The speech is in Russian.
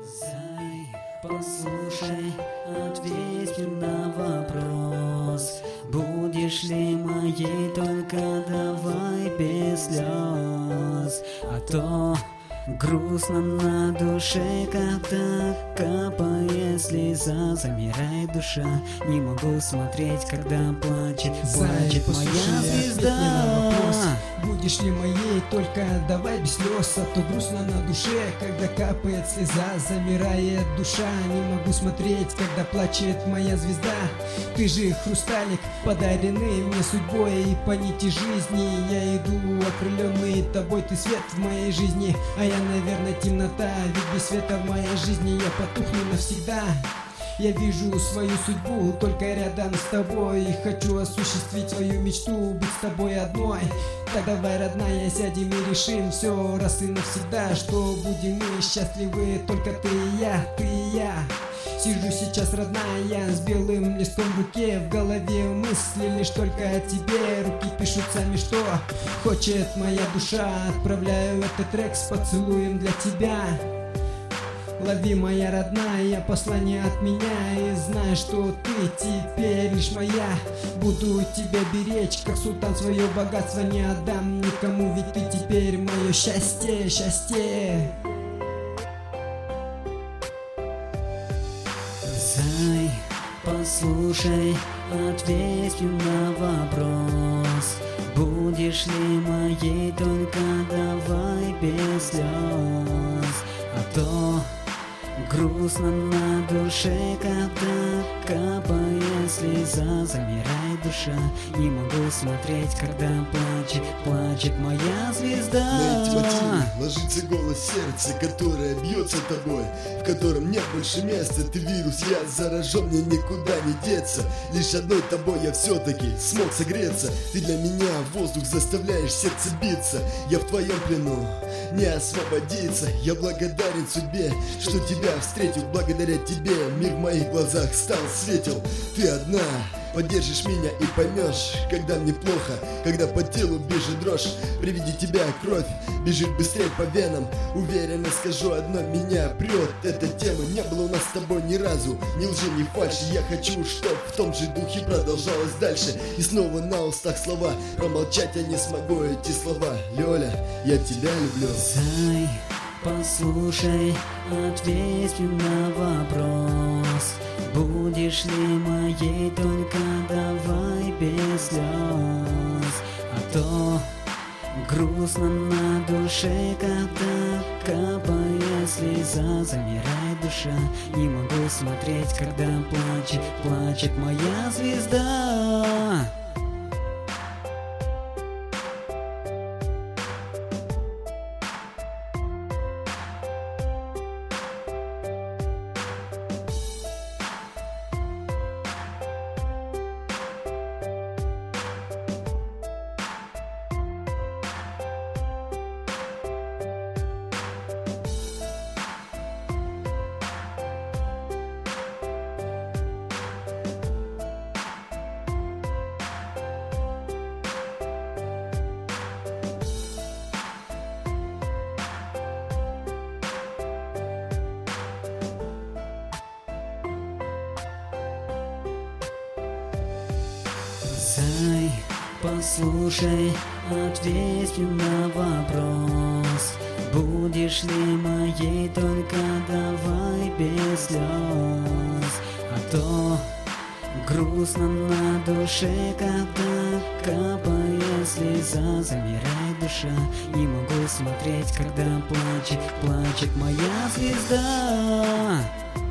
Зай, послушай, ответь мне на вопрос. Будешь ли моей, только давай без слез. А то грустно на душе, когда капает слеза. Замирает душа, не могу смотреть, когда плачет моя звезда. Будешь ли моей, только давай без слез. А то грустно на душе, когда капает слеза. Замирает душа, не могу смотреть, когда плачет моя звезда. Ты же хрусталик, подаренный мне судьбой, и по нити жизни я иду окрыленный тобой. Ты свет в моей жизни, а я, наверное, темнота. Ведь без света в моей жизни я потухну навсегда. Я вижу свою судьбу только рядом с тобой, и хочу осуществить свою мечту, быть с тобой одной. Так давай, родная, сядем и решим все раз и навсегда, что будем мы счастливы, только ты и я, ты и я. Сижу сейчас, родная, с белым листом в руке, в голове мысли лишь только о тебе. Руки пишут сами, что хочет моя душа. Отправляю этот трек с поцелуем для тебя. Лови, моя родная, послание от меня, и знай, что ты теперь лишь моя. Буду тебя беречь, как султан, свое богатство не отдам никому, ведь ты теперь мое счастье, счастье. Зай, послушай, ответь мне на вопрос. Будешь ли моей, только давай без слез. А то грустно на душе, когда капает слеза. Замирает душа, не могу смотреть, когда плачет моя звезда. На эти мотивы ложится голос сердца, которое бьется тобой, в котором нет больше места. Ты вирус, я заражен, мне никуда не деться. Лишь одной тобой я все-таки смог согреться. Ты для меня воздух, заставляешь сердце биться. Я в твоем плену, не освободиться. Я благодарен судьбе, что тебя встретил. Благодаря тебе мир в моих глазах стал светел. Ты одна поддержишь меня и поймешь, когда мне плохо, когда по телу бежит дрожь. При виде тебя кровь бежит быстрее по венам. Уверенно скажу одно, меня прет эта тема. Не было у нас с тобой ни разу ни лжи, ни фальши. Я хочу, чтоб в том же духе продолжалось дальше. И снова на устах слова, промолчать я не смогу эти слова. Лёля, я тебя люблю. Зай, послушай, ответь мне на вопрос. Будешь ли моей, только давай без слез. А то грустно на душе, когда капает слеза. Замирает душа, не могу смотреть, когда плачет моя звезда. Зай, послушай, ответь мне на вопрос. Будешь ли моей, только давай без слез. А то грустно на душе, когда капает слеза. Замирает душа, не могу смотреть, когда плачет моя звезда.